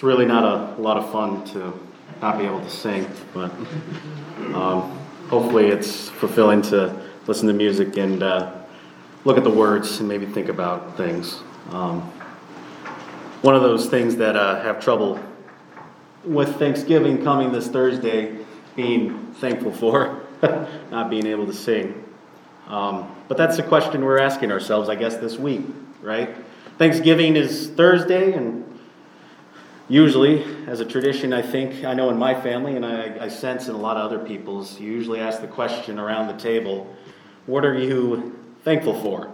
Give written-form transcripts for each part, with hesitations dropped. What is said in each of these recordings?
It's really not a lot of fun to not be able to sing, but hopefully it's fulfilling to listen to music and look at the words and maybe think about things. One of those things that have trouble with Thanksgiving coming this Thursday, being thankful for, not being able to sing. But that's the question we're asking ourselves, I guess, this week, right? Thanksgiving is Thursday, and usually, as a tradition, I know in my family, and I sense in a lot of other people's, you usually ask the question around the table, what are you thankful for?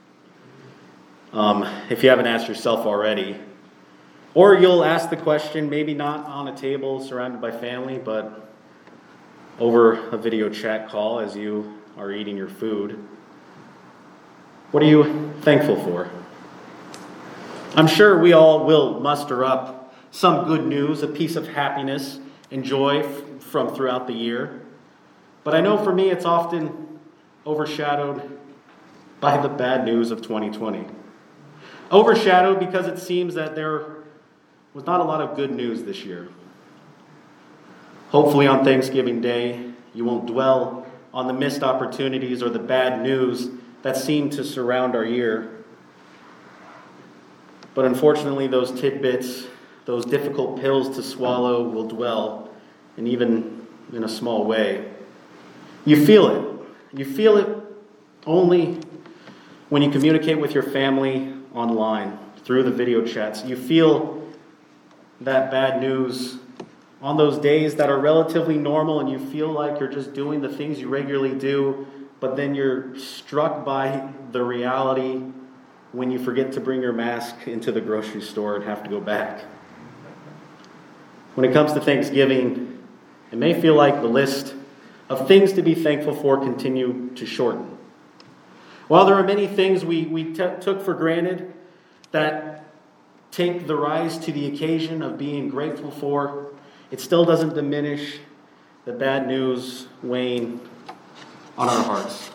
If you haven't asked yourself already. Or you'll ask the question, maybe not on a table surrounded by family, but over a video chat call as you are eating your food. What are you thankful for? I'm sure we all will muster up some good news, a piece of happiness and joy from throughout the year. But I know for me it's often overshadowed by the bad news of 2020. Overshadowed because it seems that there was not a lot of good news this year. Hopefully on Thanksgiving Day, you won't dwell on the missed opportunities or the bad news that seem to surround our year. But unfortunately, those tidbits, those difficult pills to swallow will dwell, and even in a small way. You feel it. You feel it only when you communicate with your family online, through the video chats. You feel that bad news on those days that are relatively normal, and you feel like you're just doing the things you regularly do, but then you're struck by the reality when you forget to bring your mask into the grocery store and have to go back. When it comes to Thanksgiving, it may feel like the list of things to be thankful for continue to shorten. While there are many things we took for granted that take the rise to the occasion of being grateful for, it still doesn't diminish the bad news weighing on our hearts.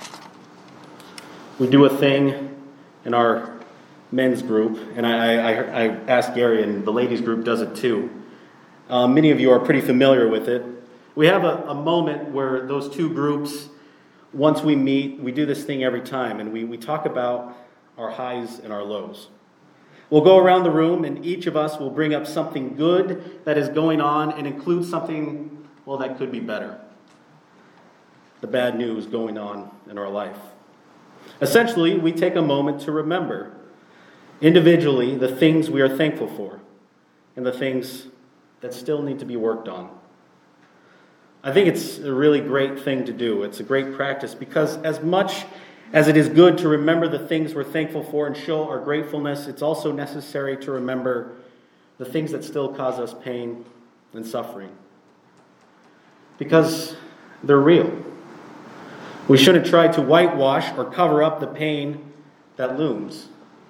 We do a thing in our men's group, and I asked Gary, and the ladies group does it too. Many of you are pretty familiar with it. We have a moment where those two groups, once we meet, we do this thing every time, and we talk about our highs and our lows. We'll go around the room, and each of us will bring up something good that is going on and include something, that could be better. The bad news going on in our life. Essentially, we take a moment to remember individually the things we are thankful for and the things that still need to be worked on. I think it's a really great thing to do. It's a great practice because as much as it is good to remember the things we're thankful for and show our gratefulness, it's also necessary to remember the things that still cause us pain and suffering. Because they're real. We shouldn't try to whitewash or cover up the pain that looms.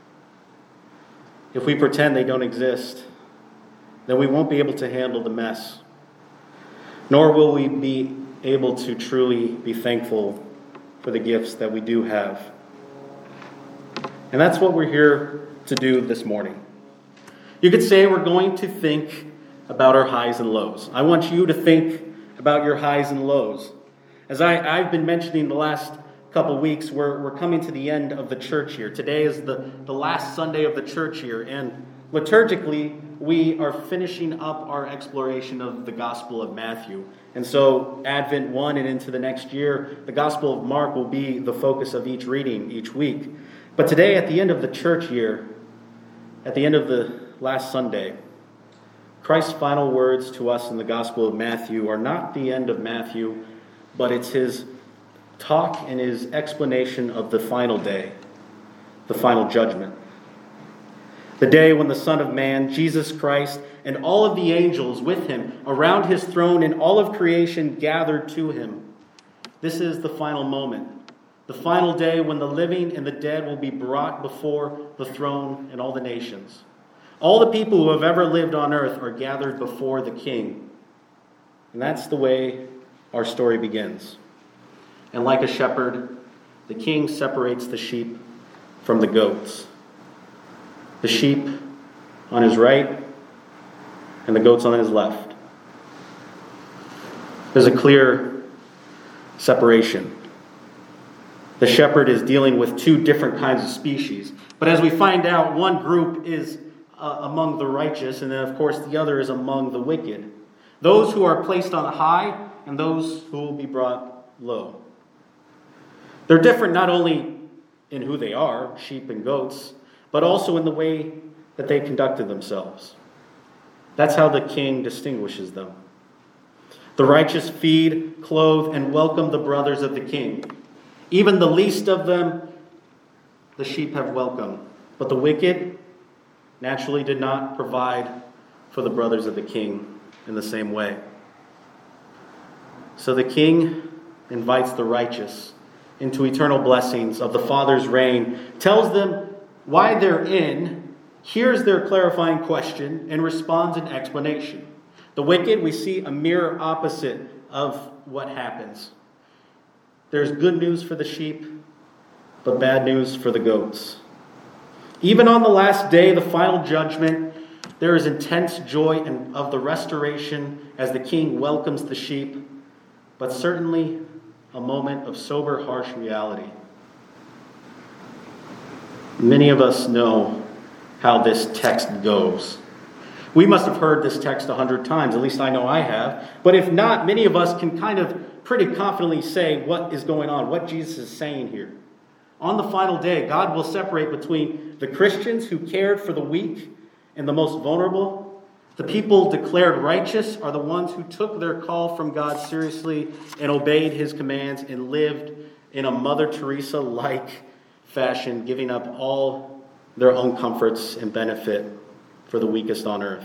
If we pretend they don't exist, then we won't be able to handle the mess. Nor will we be able to truly be thankful for the gifts that we do have. And that's what we're here to do this morning. You could say we're going to think about our highs and lows. I want you to think about your highs and lows. As I've been mentioning the last couple weeks, we're coming to the end of the church year. Today is the last Sunday of the church year, and liturgically, we are finishing up our exploration of the Gospel of Matthew. And so, Advent 1 and into the next year, the Gospel of Mark will be the focus of each reading each week. But today, at the end of the church year, at the end of the last Sunday, Christ's final words to us in the Gospel of Matthew are not the end of Matthew, but it's his talk and his explanation of the final day, the final judgment. The day when the Son of Man, Jesus Christ, and all of the angels with him around his throne and all of creation gathered to him. This is the final moment, the final day when the living and the dead will be brought before the throne and all the nations. All the people who have ever lived on earth are gathered before the King. And that's the way our story begins. And like a shepherd, the King separates the sheep from the goats. The sheep on his right and the goats on his left. There's a clear separation. The shepherd is dealing with two different kinds of species. But as we find out, one group is among the righteous, and then, of course, the other is among the wicked. Those who are placed on high and those who will be brought low. They're different not only in who they are, sheep and goats, but also in the way that they conducted themselves. That's how the king distinguishes them. The righteous feed, clothe, and welcome the brothers of the king. Even the least of them, the sheep have welcomed. But the wicked naturally did not provide for the brothers of the king in the same way. So the king invites the righteous into eternal blessings of the Father's reign, tells them why they're in, hears their clarifying question, and responds in explanation. The wicked, we see a mirror opposite of what happens. There's good news for the sheep, but bad news for the goats. Even on the last day, the final judgment, there is intense joy of the restoration as the king welcomes the sheep, but certainly a moment of sober, harsh reality. Many of us know how this text goes. We must have heard this text 100 times, at least I know I have. But if not, many of us can kind of pretty confidently say what is going on, what Jesus is saying here. On the final day, God will separate between the Christians who cared for the weak and the most vulnerable. The people declared righteous are the ones who took their call from God seriously and obeyed his commands and lived in a Mother Teresa-like fashion, giving up all their own comforts and benefit for the weakest on earth.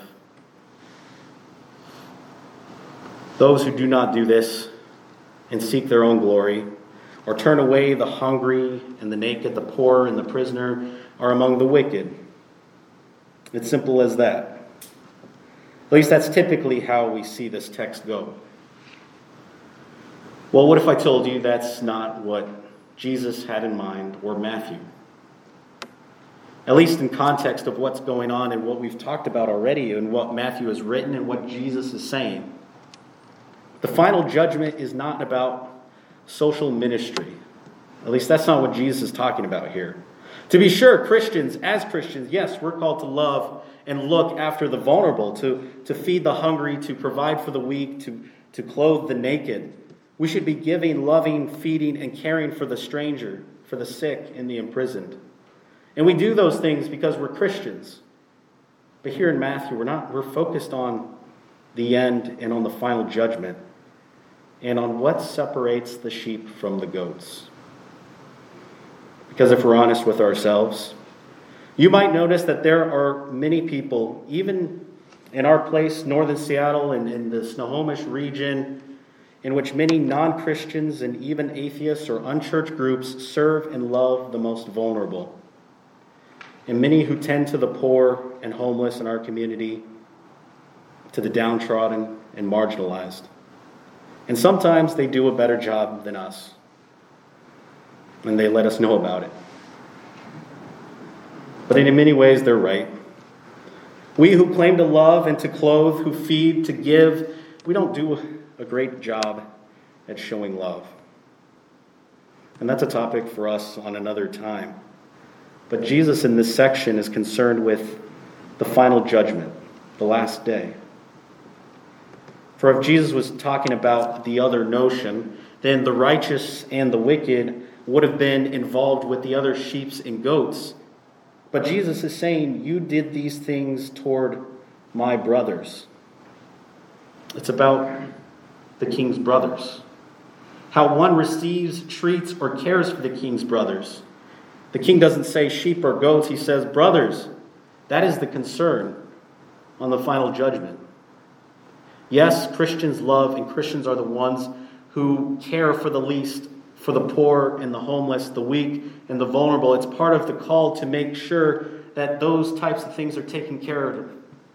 Those who do not do this and seek their own glory, or turn away the hungry and the naked, the poor and the prisoner, are among the wicked. It's simple as that. At least that's typically how we see this text go. Well, what if I told you that's not what Jesus had in mind, or Matthew? At least in context of what's going on and what we've talked about already and what Matthew has written and what Jesus is saying. The final judgment is not about social ministry. At least that's not what Jesus is talking about here. To be sure, Christians, yes, we're called to love and look after the vulnerable, to feed the hungry, to provide for the weak, to clothe the naked. We should be giving, loving, feeding, and caring for the stranger, for the sick, and the imprisoned. And we do those things because we're Christians. But here in Matthew, we're focused on the end and on the final judgment and on what separates the sheep from the goats. Because if we're honest with ourselves, you might notice that there are many people, even in our place, northern Seattle and in the Snohomish region, in which many non-Christians and even atheists or unchurched groups serve and love the most vulnerable. And many who tend to the poor and homeless in our community, to the downtrodden and marginalized. And sometimes they do a better job than us. And they let us know about it. But in many ways, they're right. We who claim to love and to clothe, who feed, to give, we don't do a great job at showing love. And that's a topic for us on another time. But Jesus in this section is concerned with the final judgment, the last day. For if Jesus was talking about the other notion, then the righteous and the wicked would have been involved with the other sheep and goats. But Jesus is saying, you did these things toward my brothers. It's about the king's brothers. How one receives, treats, or cares for the king's brothers. The king doesn't say sheep or goats, he says brothers. That is the concern on the final judgment. Yes, Christians love, and Christians are the ones who care for the least, for the poor and the homeless, the weak and the vulnerable. It's part of the call to make sure that those types of things are taken care of.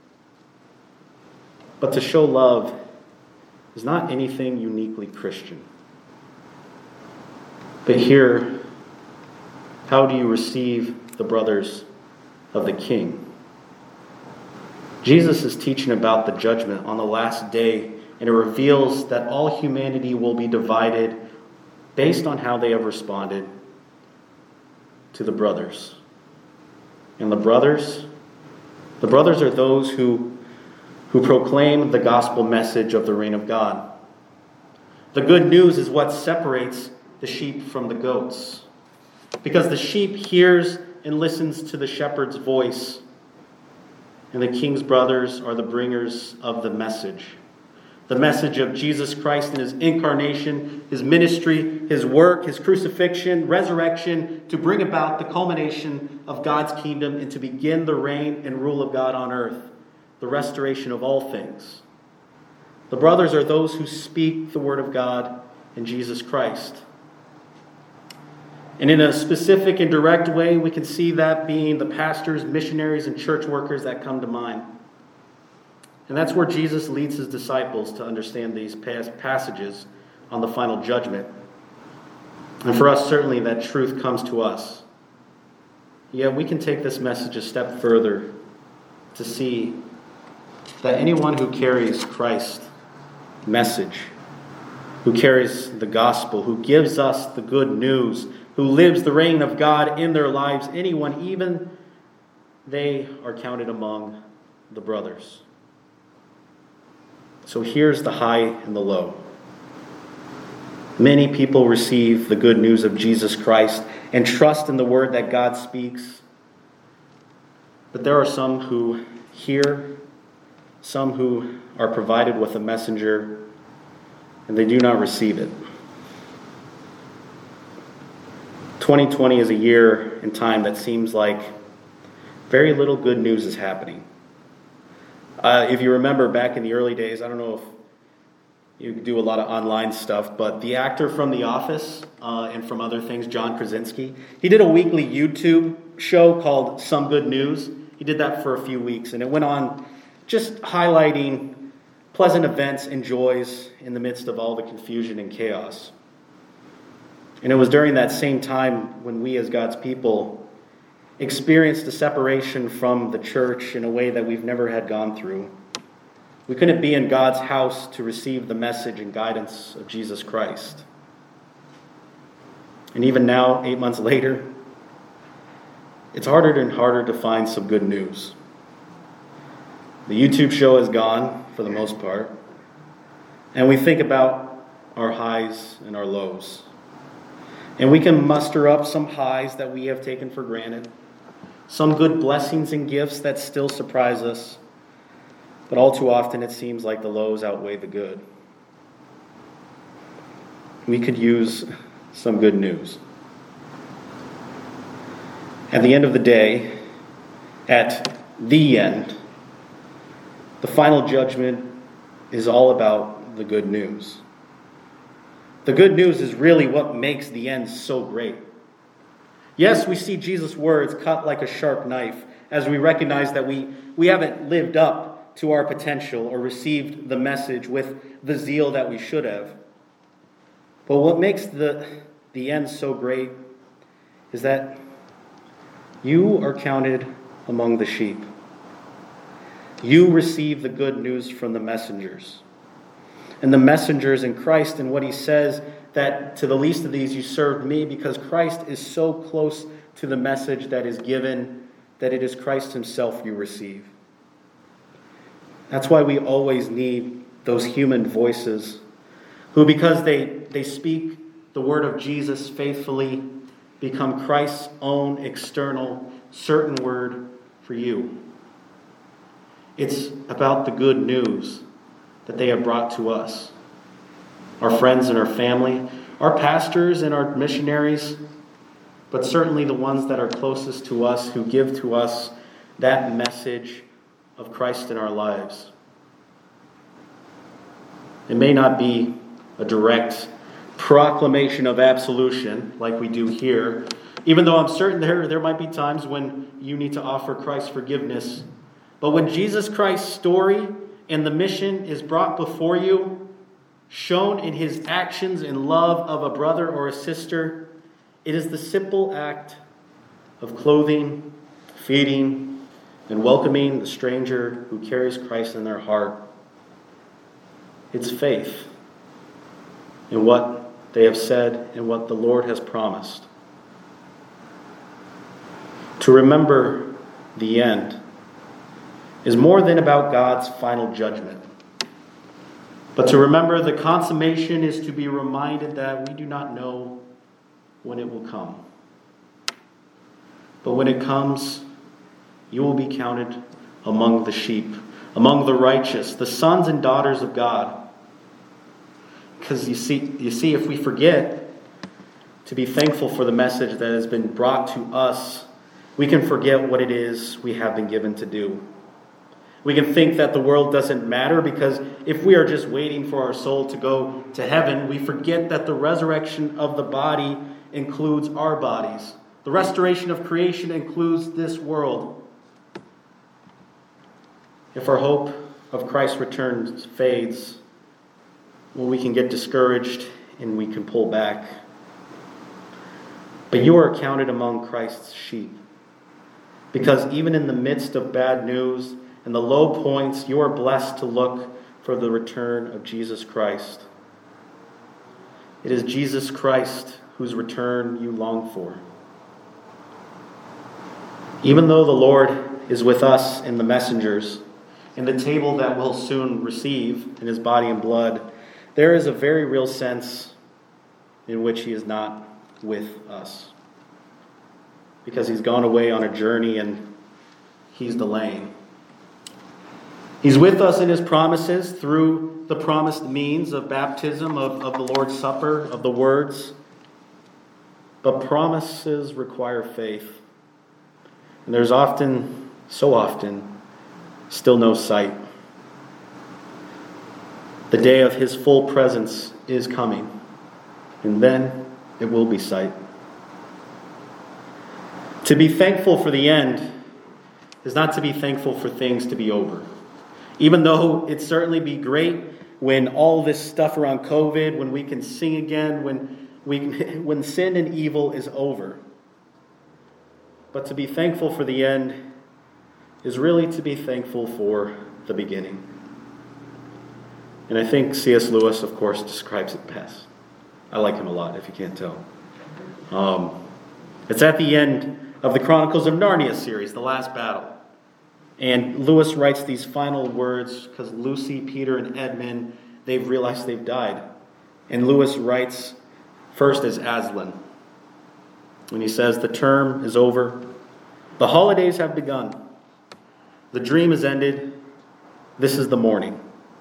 But to show love is not anything uniquely Christian. But here, how do you receive the brothers of the king? Jesus is teaching about the judgment on the last day, and it reveals that all humanity will be divided based on how they have responded to the brothers. And the brothers are those who proclaim the gospel message of the reign of God. The good news is what separates the sheep from the goats, because the sheep hears and listens to the shepherd's voice, and the king's brothers are the bringers of the message of Jesus Christ and his incarnation, his ministry, his work, his crucifixion, resurrection, to bring about the culmination of God's kingdom and to begin the reign and rule of God on earth, the restoration of all things. The brothers are those who speak the word of God in Jesus Christ. And in a specific and direct way, we can see that being the pastors, missionaries, and church workers that come to mind. And that's where Jesus leads his disciples to understand these passages on the final judgment. And for us, certainly, that truth comes to us. Yet we can take this message a step further to see that anyone who carries Christ's message, who carries the gospel, who gives us the good news, who lives the reign of God in their lives, anyone, even they are counted among the brothers. So here's the high and the low. Many people receive the good news of Jesus Christ and trust in the word that God speaks. But there are some who hear, some who are provided with a messenger, and they do not receive it. 2020 is a year in time that seems like very little good news is happening. If you remember back in the early days, I don't know if you do a lot of online stuff, but the actor from The Office and from other things, John Krasinski, he did a weekly YouTube show called Some Good News. He did that for a few weeks, and it went on just highlighting pleasant events and joys in the midst of all the confusion and chaos. And it was during that same time when we as God's people experienced a separation from the church in a way that we've never had gone through. We couldn't be in God's house to receive the message and guidance of Jesus Christ. And even now, 8 months later, it's harder and harder to find some good news. The YouTube show is gone for the most part, and we think about our highs and our lows. And we can muster up some highs that we have taken for granted, some good blessings and gifts that still surprise us, but all too often it seems like the lows outweigh the good. We could use some good news. At the end of the day, at the end, the final judgment is all about the good news. The good news is really what makes the end so great. Yes, we see Jesus' words cut like a sharp knife as we recognize that we haven't lived up to our potential or received the message with the zeal that we should have. But what makes the end so great is that you are counted among the sheep. You receive the good news from the messengers. And the messengers in Christ, and what he says, that to the least of these you served me, because Christ is so close to the message that is given that it is Christ himself you receive. That's why we always need those human voices who, because they speak the word of Jesus faithfully, become Christ's own external, certain word for you. It's about the good news that they have brought to us. Our friends and our family, our pastors and our missionaries, but certainly the ones that are closest to us who give to us that message of Christ in our lives. It may not be a direct proclamation of absolution like we do here, even though I'm certain there might be times when you need to offer Christ's forgiveness. But when Jesus Christ's story and the mission is brought before you, shown in his actions in love of a brother or a sister, it is the simple act of clothing, feeding, and welcoming the stranger who carries Christ in their heart. It's faith in what they have said and what the Lord has promised. To remember the end is more than about God's final judgment. But to remember the consummation is to be reminded that we do not know when it will come. But when it comes, you will be counted among the sheep, among the righteous, the sons and daughters of God. Because you see, if we forget to be thankful for the message that has been brought to us, we can forget what it is we have been given to do. We can think that the world doesn't matter because if we are just waiting for our soul to go to heaven, we forget that the resurrection of the body includes our bodies. The restoration of creation includes this world. If our hope of Christ's return fades, well, we can get discouraged and we can pull back. But you are counted among Christ's sheep. Because even in the midst of bad news and the low points, you are blessed to look for the return of Jesus Christ. It is Jesus Christ whose return you long for. Even though the Lord is with us in the messengers, in the table that we'll soon receive in his body and blood, there is a very real sense in which he is not with us. Because he's gone away on a journey and he's delaying. He's with us in his promises through the promised means of baptism, of the Lord's Supper, of the words. But promises require faith. And there's often, so often, still no sight. The day of his full presence is coming. And then it will be sight. To be thankful for the end is not to be thankful for things to be over. Even though it'd certainly be great when all this stuff around COVID, when we can sing again, when sin and evil is over. But to be thankful for the end is really to be thankful for the beginning. And I think C.S. Lewis, of course, describes it best. I like him a lot, if you can't tell. It's at the end of the Chronicles of Narnia series, The Last Battle. And Lewis writes these final words because Lucy, Peter, and Edmund, they've realized they've died. And Lewis writes first as Aslan. And he says, the term is over. The holidays have begun. The dream is ended. This is the morning.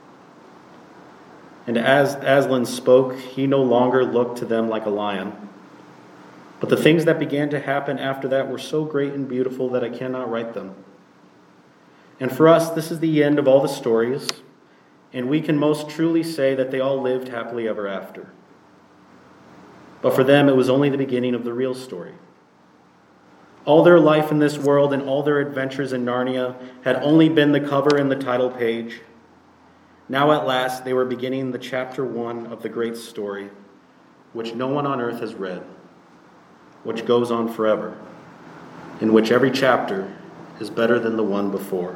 And as Aslan spoke, he no longer looked to them like a lion. But the things that began to happen after that were so great and beautiful that I cannot write them. And for us, this is the end of all the stories, and we can most truly say that they all lived happily ever after. But for them, it was only the beginning of the real story. All their life in this world and all their adventures in Narnia had only been the cover and the title page. Now at last, they were beginning the chapter 1 of the great story, which no one on earth has read, which goes on forever, in which every chapter is better than the one before.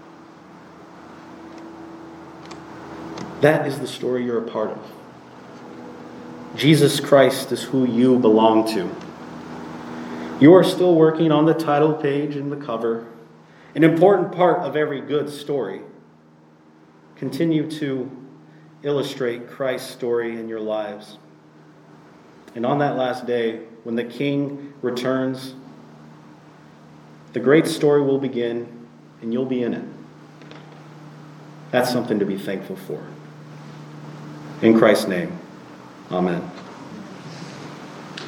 That is the story you're a part of. Jesus Christ is who you belong to. You are still working on the title page and the cover, an important part of every good story. Continue to illustrate Christ's story in your lives. And on that last day, when the King returns, the great story will begin, and you'll be in it. That's something to be thankful for. In Christ's name, amen.